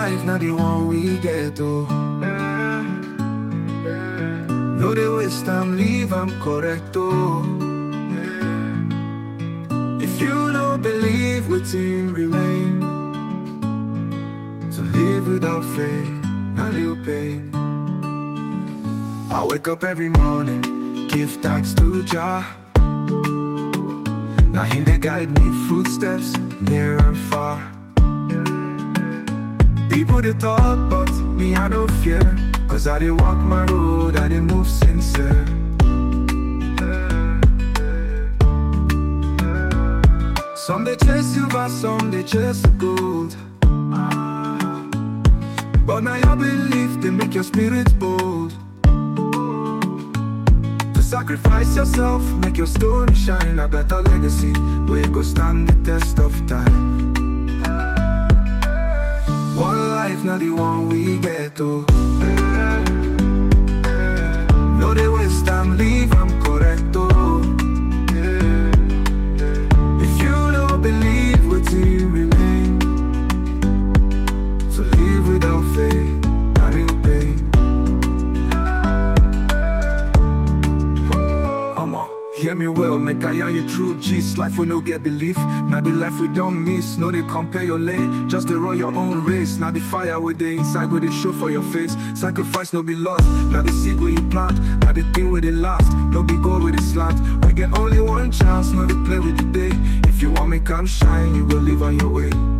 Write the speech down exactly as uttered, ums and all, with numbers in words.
life, not the one we get, oh. No, they waste time, leave, I'm correct, oh. If you don't believe, within remain. So live without faith, not little pain. I wake up every morning, give thanks to Jah. Now Him they guide me, footsteps near and far. People they talk, but me I don't fear, cause I dey walk my road, I dey move sincere. Some they chase silver, some they chase gold, but now your belief they make your spirit bold. To sacrifice yourself, make your story shine. A better legacy, where you go stand the test of time. One life, not the one we get, oh. No, they waste time, leave, I'm correct, oh. If you don't believe, within remain. So live without faith, not in pain. Hear me well, make I hear you true gist. Life we no get belief, now the life we don't miss. No they compare your lane, just to run your own race. Now the fire with the inside, where they show for your face. Sacrifice no be lost, now the seed where you plant. Now the thing where they last, no be gold with the slant. We get only one chance, no they play with the day. If you want me come shine, you will live on your way.